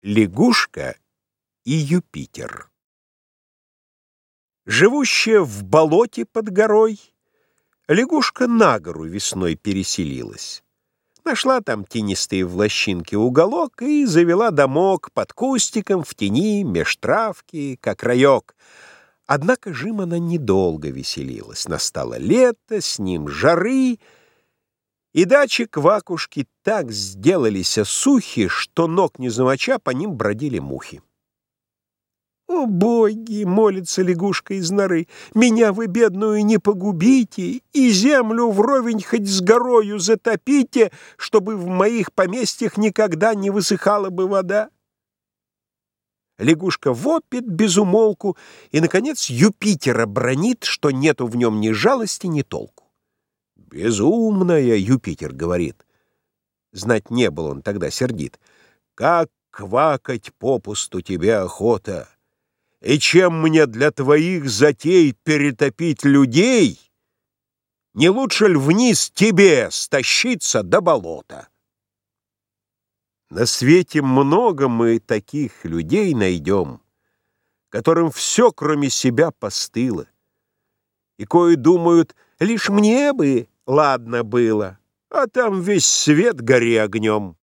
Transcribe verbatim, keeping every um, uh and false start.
Лягушка и Юпитер. Живущая в болоте под горой, лягушка на гору весной переселилась. Нашла там тенистые в лощинке уголок и завела домок под кустиком, в тени, меж травки, как раек. Однако жим она недолго веселилась. Настало лето, с ним жары, и дачи квакушки так сделались сухи, что ног не замоча по ним бродили мухи. «О, боги!» — молится лягушка из норы. «Меня вы, бедную, не погубите, и землю вровень хоть с горою затопите, чтобы в моих поместьях никогда не высыхала бы вода». Лягушка вопит без умолку и, наконец, Юпитера бранит, что нету в нем ни жалости, ни толку. «Безумная!» — Юпитер говорит. Знать не был он тогда сердит. «Как квакать попусту тебе охота! И чем мне для твоих затей перетопить людей, не лучше ли вниз тебе стащиться до болота?» На свете много мы таких людей найдем, которым все, кроме себя, постыло, и кои думают, лишь мне бы ладно было, а там весь свет гори огнем.